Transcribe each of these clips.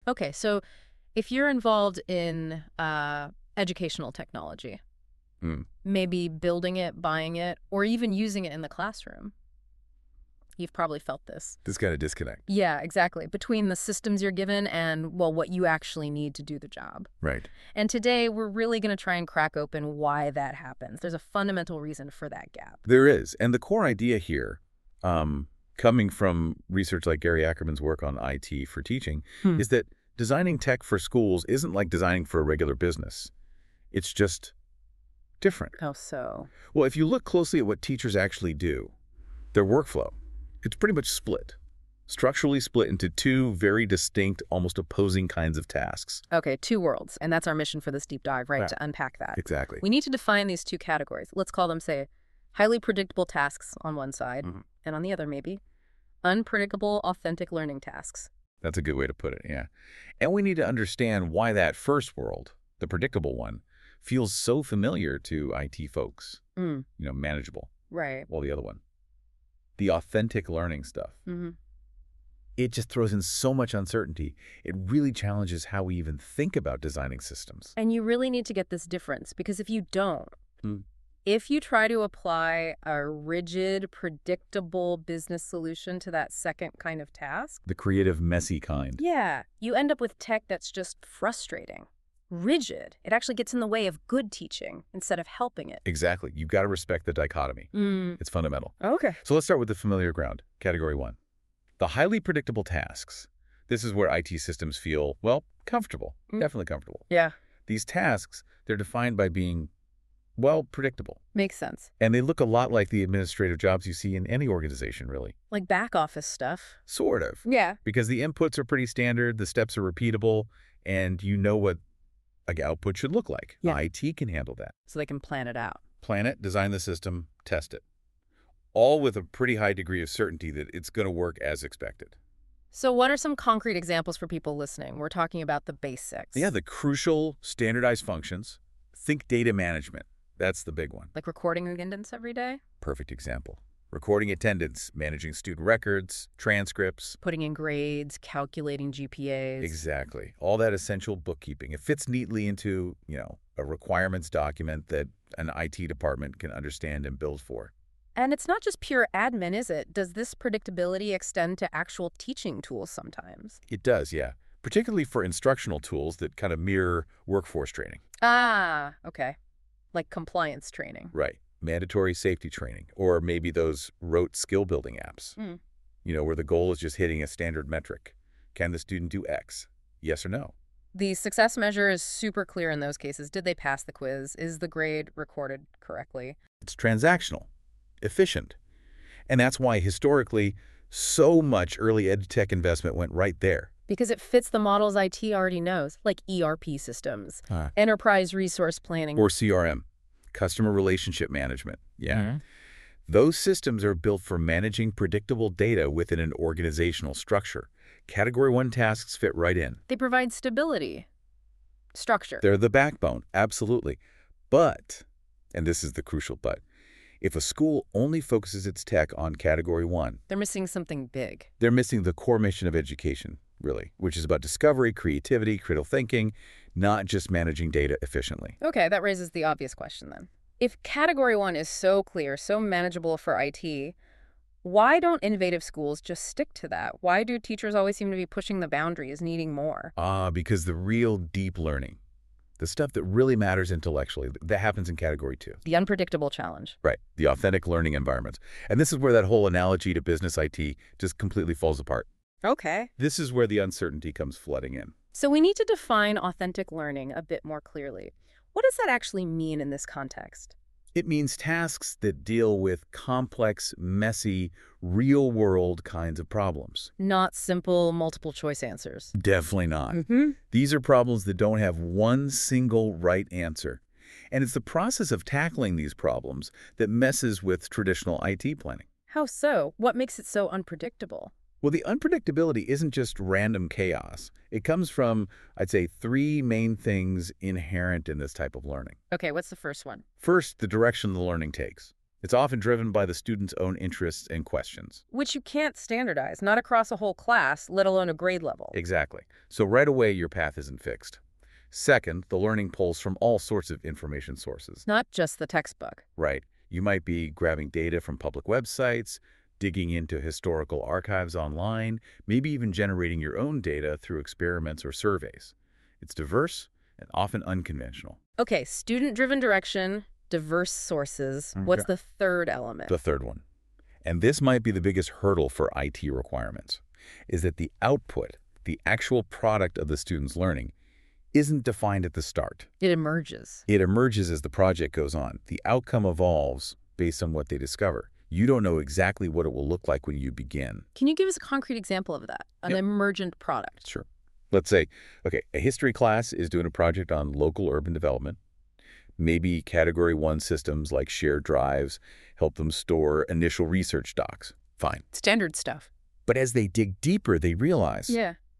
Okay, so if you're involved in educational technology, Mm. maybe building it, buying it, or even using it in the classroom, you've probably felt this. This kind of disconnect. Yeah, exactly. Between the systems you're given and, well, what you actually need to do the job. Right. And today, we're really going to try and crack open why that happens. There's a fundamental reason for that gap. There is. And the core idea here, coming from research like Gary Ackerman's work on IT for teaching, is that designing tech for schools isn't like designing for a regular business. It's just different. How so? Well, if you look closely at what teachers actually do, their workflow, it's pretty much split. Structurally split into two very distinct, almost opposing kinds of tasks. Okay, two worlds. And that's our mission for this deep dive, right? Yeah. To unpack that. Exactly. We need to define these two categories. Let's call them, say, highly predictable tasks on one side, and on the other, maybe, unpredictable, authentic learning tasks. That's a good way to put it, yeah. And we need to understand why that first world, the predictable one, feels so familiar to IT folks. Manageable. Right. While the other one, the authentic learning stuff, it just throws in so much uncertainty. It really challenges how we even think about designing systems. And you really need to get this difference, because if you don't, if you try to apply a rigid, predictable business solution to that second kind of task, The creative, messy kind. yeah, you end up with tech that's just frustrating, rigid. It actually gets in the way of good teaching instead of helping it. Exactly. You've got to respect the dichotomy. It's fundamental. Okay. So let's start with the familiar ground, category 1. The highly predictable tasks. This is where IT systems feel, well, comfortable. Definitely comfortable. Yeah. These tasks, they're defined by being, well, predictable. Makes sense. And they look a lot like the administrative jobs you see in any organization, really. Like back office stuff. Sort of. Yeah. Because the inputs are pretty standard, the steps are repeatable, and you know what an output should look like. Yeah. IT can handle that. So they can plan it out. Plan it, design the system, test it. All with a pretty high degree of certainty that it's going to work as expected. So what are some concrete examples for people listening? We're talking about the basics. Yeah, the crucial standardized functions. Think data management. That's the big one. Like recording attendance every day? Perfect example. Recording attendance, managing student records, transcripts. Putting in grades, calculating GPAs. Exactly. All that essential bookkeeping. It fits neatly into, a requirements document that an IT department can understand and build for. And it's not just pure admin, is it? Does this predictability extend to actual teaching tools sometimes? It does, yeah. Particularly for instructional tools that kind of mirror workforce training. Ah, okay. Like compliance training. Right. Mandatory safety training. Or maybe those rote skill-building apps. Where the goal is just hitting a standard metric. Can the student do X? Yes or no? The success measure is super clear in those cases. Did they pass the quiz? Is the grade recorded correctly? It's transactional, efficient. And that's why, historically, so much early ed tech investment went right there. Because it fits the models IT already knows, like ERP systems, enterprise resource planning. Or CRM, customer relationship management. Yeah. Those systems are built for managing predictable data within an organizational structure. Category 1 tasks fit right in. They provide stability, structure. They're the backbone, absolutely. But, and this is the crucial but, if a school only focuses its tech on Category 1, they're missing something big. They're missing the core mission of education, really, which is about discovery, creativity, critical thinking, not just managing data efficiently. Okay, that raises the obvious question then. If Category 1 is so clear, so manageable for IT, why don't innovative schools just stick to that? Why do teachers always seem to be pushing the boundaries, needing more? Because the real deep learning, the stuff that really matters intellectually, that happens in Category 2. The unpredictable challenge. Right, the authentic learning environments. And this is where that whole analogy to business IT just completely falls apart. Okay. This is where the uncertainty comes flooding in. So we need to define authentic learning a bit more clearly. What does that actually mean in this context? It means tasks that deal with complex, messy, real-world kinds of problems. Not simple multiple-choice answers. Definitely not. These are problems that don't have one single right answer. And it's the process of tackling these problems that messes with traditional IT planning. How so? What makes it so unpredictable? Well, the unpredictability isn't just random chaos. It comes from, I'd say, 3 main things inherent in this type of learning. Okay, what's the first one? First, the direction the learning takes. It's often driven by the student's own interests and questions. Which you can't standardize, not across a whole class, let alone a grade level. Exactly. So right away, your path isn't fixed. Second, the learning pulls from all sorts of information sources. Not just the textbook. Right. You might be grabbing data from public websites, digging into historical archives online, maybe even generating your own data through experiments or surveys. It's diverse and often unconventional. Okay, student-driven direction, diverse sources. What's the third element? The third one, and this might be the biggest hurdle for IT requirements, is that the output, the actual product of the student's learning, isn't defined at the start. It emerges. It emerges as the project goes on. The outcome evolves based on what they discover. You don't know exactly what it will look like when you begin. Can you give us a concrete example of that? An emergent product? Sure. Let's say, okay, a history class is doing a project on local urban development. Maybe Category 1 systems like shared drives help them store initial research docs. Fine. Standard stuff. But as they dig deeper, they realize,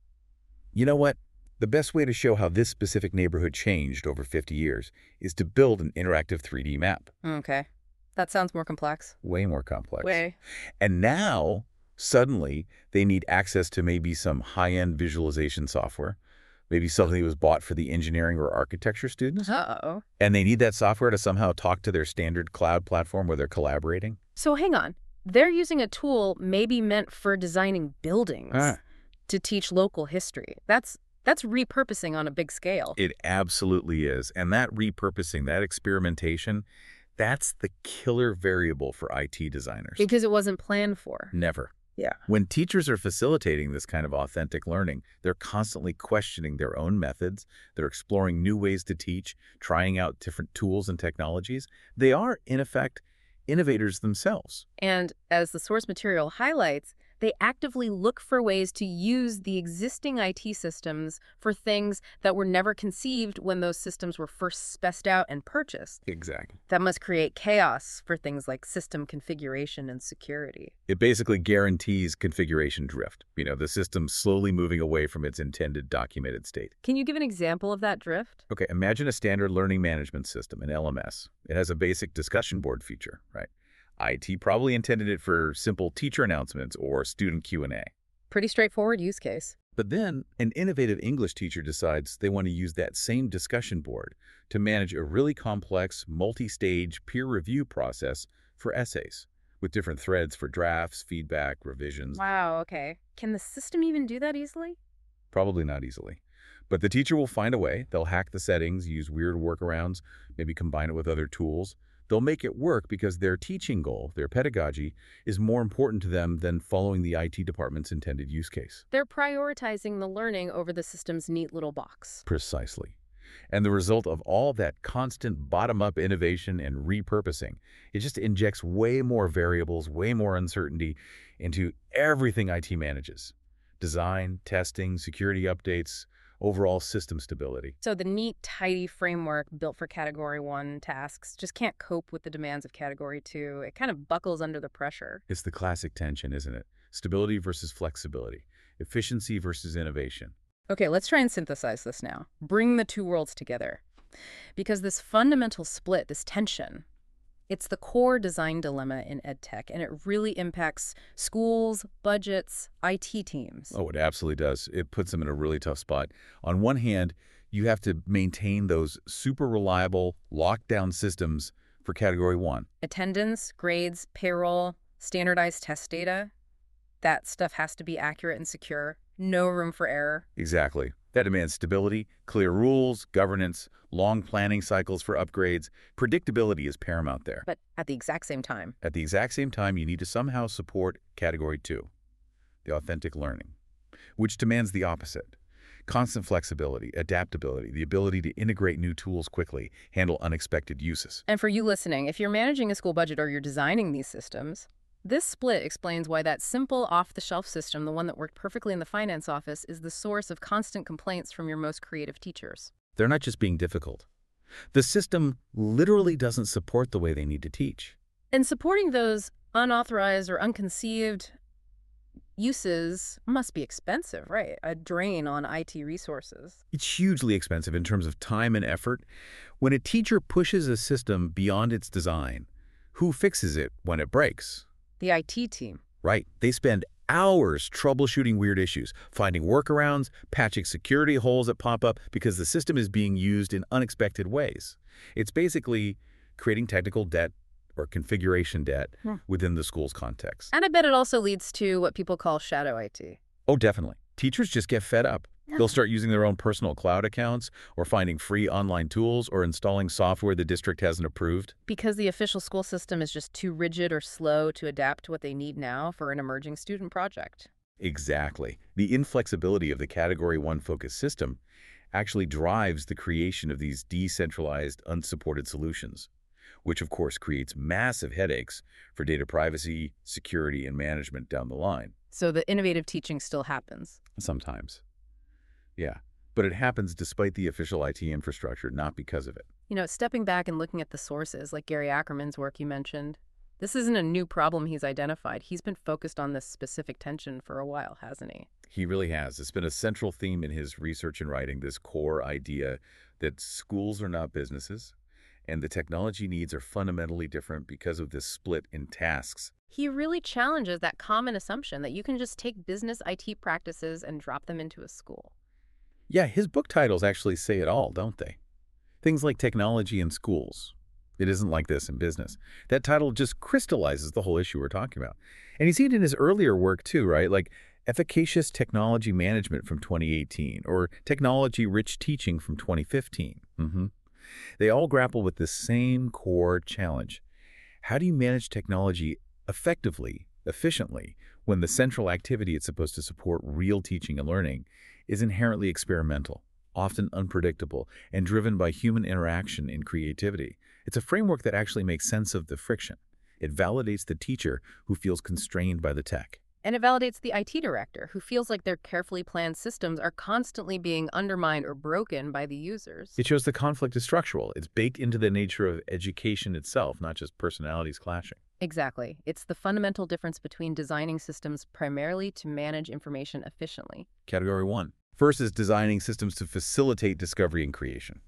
you know what? The best way to show how this specific neighborhood changed over 50 years is to build an interactive 3D map. Okay. That sounds more complex. Way more complex. Way. And now, suddenly, they need access to maybe some high-end visualization software, maybe something that was bought for the engineering or architecture students. Uh-oh. And they need that software to somehow talk to their standard cloud platform where they're collaborating. So hang on. They're using a tool maybe meant for designing buildings to teach local history. That's repurposing on a big scale. It absolutely is. And that repurposing, that experimentation, that's the killer variable for IT designers. Because it wasn't planned for. Never. Yeah. When teachers are facilitating this kind of authentic learning, they're constantly questioning their own methods. They're exploring new ways to teach, trying out different tools and technologies. They are, in effect, innovators themselves. And as the source material highlights, they actively look for ways to use the existing IT systems for things that were never conceived when those systems were first spec'd out and purchased. Exactly. That must create chaos for things like system configuration and security. It basically guarantees configuration drift, the system slowly moving away from its intended documented state. Can you give an example of that drift? Okay, imagine a standard learning management system, an LMS. It has a basic discussion board feature, right? IT probably intended it for simple teacher announcements or student Q&A. Pretty straightforward use case. But then an innovative English teacher decides they want to use that same discussion board to manage a really complex, multi-stage peer review process for essays, with different threads for drafts, feedback, revisions. Wow, okay. Can the system even do that easily? Probably not easily. But the teacher will find a way. They'll hack the settings, use weird workarounds, maybe combine it with other tools. They'll make it work because their teaching goal, their pedagogy, is more important to them than following the IT department's intended use case. They're prioritizing the learning over the system's neat little box. Precisely. And the result of all that constant bottom-up innovation and repurposing, it just injects way more variables, way more uncertainty into everything IT manages. Design, testing, security updates, overall system stability. So the neat, tidy framework built for Category 1 tasks just can't cope with the demands of Category 2. It kind of buckles under the pressure. It's the classic tension, isn't it? Stability versus flexibility. Efficiency versus innovation. Okay, let's try and synthesize this now. Bring the two worlds together. Because this fundamental split, this tension, it's the core design dilemma in EdTech, and it really impacts schools, budgets, IT teams. Oh, it absolutely does. It puts them in a really tough spot. On one hand, you have to maintain those super reliable, lockdown systems for Category 1. Attendance, grades, payroll, standardized test data, that stuff has to be accurate and secure. No room for error. Exactly. That demands stability, clear rules, governance, long planning cycles for upgrades. Predictability is paramount there. But at the exact same time. At the exact same time, you need to somehow support Category 2, the authentic learning, which demands the opposite. Constant flexibility, adaptability, the ability to integrate new tools quickly, handle unexpected uses. And for you listening, if you're managing a school budget or you're designing these systems, this split explains why that simple off-the-shelf system, the one that worked perfectly in the finance office, is the source of constant complaints from your most creative teachers. They're not just being difficult. The system literally doesn't support the way they need to teach. And supporting those unauthorized or unconceived uses must be expensive, right? A drain on IT resources. It's hugely expensive in terms of time and effort. When a teacher pushes a system beyond its design, Who fixes it when it breaks? The IT team. Right. They spend hours troubleshooting weird issues, finding workarounds, patching security holes that pop up because the system is being used in unexpected ways. It's basically creating technical debt or configuration debt within the school's context. And I bet it also leads to what people call shadow IT. Oh, definitely. Teachers just get fed up. They'll start using their own personal cloud accounts or finding free online tools or installing software the district hasn't approved. Because the official school system is just too rigid or slow to adapt to what they need now for an emerging student project. Exactly. The inflexibility of the Category 1 focus system actually drives the creation of these decentralized, unsupported solutions, which of course creates massive headaches for data privacy, security, and management down the line. So the innovative teaching still happens. Sometimes. Yeah. But it happens despite the official IT infrastructure, not because of it. You know, stepping back and looking at the sources, like Gary Ackerman's work you mentioned, this isn't a new problem he's identified. He's been focused on this specific tension for a while, hasn't he? He really has. It's been a central theme in his research and writing, this core idea that schools are not businesses, and the technology needs are fundamentally different because of this split in tasks. He really challenges that common assumption that you can just take business IT practices and drop them into a school. Yeah, his book titles actually say it all, don't they? Things like technology in schools. It isn't like this in business. That title just crystallizes the whole issue we're talking about. And you see it in his earlier work too, right? Like Efficacious Technology Management from 2018 or Technology-Rich Teaching from 2015. They all grapple with the same core challenge. How do you manage technology effectively, efficiently, when the central activity it's supposed to support real teaching and learning is inherently experimental, often unpredictable, and driven by human interaction and creativity? It's a framework that actually makes sense of the friction. It validates the teacher who feels constrained by the tech. And it validates the IT director, who feels like their carefully planned systems are constantly being undermined or broken by the users. It shows the conflict is structural. It's baked into the nature of education itself, not just personalities clashing. Exactly. It's the fundamental difference between designing systems primarily to manage information efficiently. Category 1. First is designing systems to facilitate discovery and creation.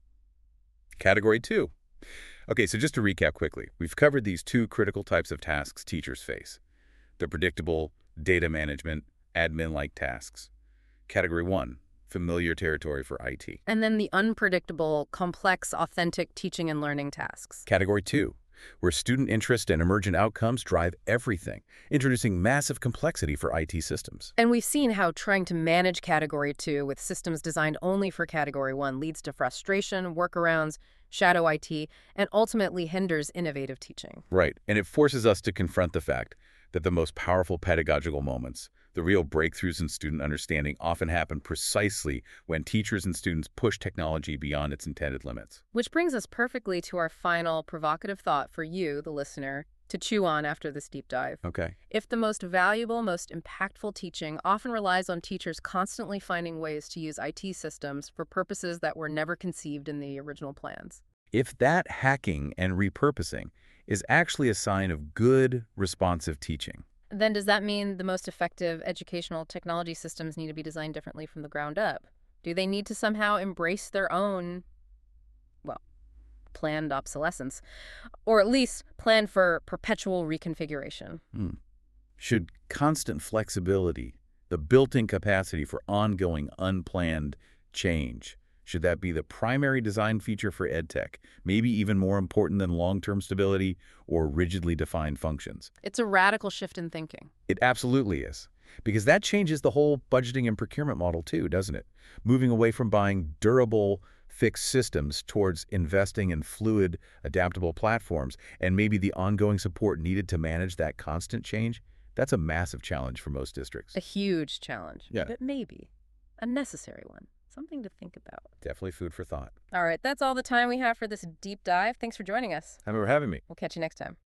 Category 2. Okay, so just to recap quickly, we've covered these two critical types of tasks teachers face. The predictable, data management, admin-like tasks. Category 1, familiar territory for IT. And then the unpredictable, complex, authentic teaching and learning tasks. Category 2, where student interest and emergent outcomes drive everything, introducing massive complexity for IT systems. And we've seen how trying to manage Category 2 with systems designed only for Category 1 leads to frustration, workarounds, shadow IT, and ultimately hinders innovative teaching. Right, and it forces us to confront the fact that the most powerful pedagogical moments, the real breakthroughs in student understanding, often happen precisely when teachers and students push technology beyond its intended limits. Which brings us perfectly to our final provocative thought for you, the listener, to chew on after this deep dive. Okay. If the most valuable, most impactful teaching often relies on teachers constantly finding ways to use IT systems for purposes that were never conceived in the original plans. If that hacking and repurposing is actually a sign of good, responsive teaching, then does that mean the most effective educational technology systems need to be designed differently from the ground up? Do they need to somehow embrace their own, well, planned obsolescence, or at least plan for perpetual reconfiguration? Should constant flexibility, the built-in capacity for ongoing, unplanned change, should that be the primary design feature for EdTech, maybe even more important than long-term stability or rigidly defined functions? It's a radical shift in thinking. It absolutely is, because that changes the whole budgeting and procurement model too, doesn't it? Moving away from buying durable, fixed systems towards investing in fluid, adaptable platforms and maybe the ongoing support needed to manage that constant change. That's a massive challenge for most districts. A huge challenge, Yeah. but maybe a necessary one. Something to think about. Definitely food for thought. All right, that's all the time we have for this deep dive. Thanks for joining us. Thank you for having me. We'll catch you next time.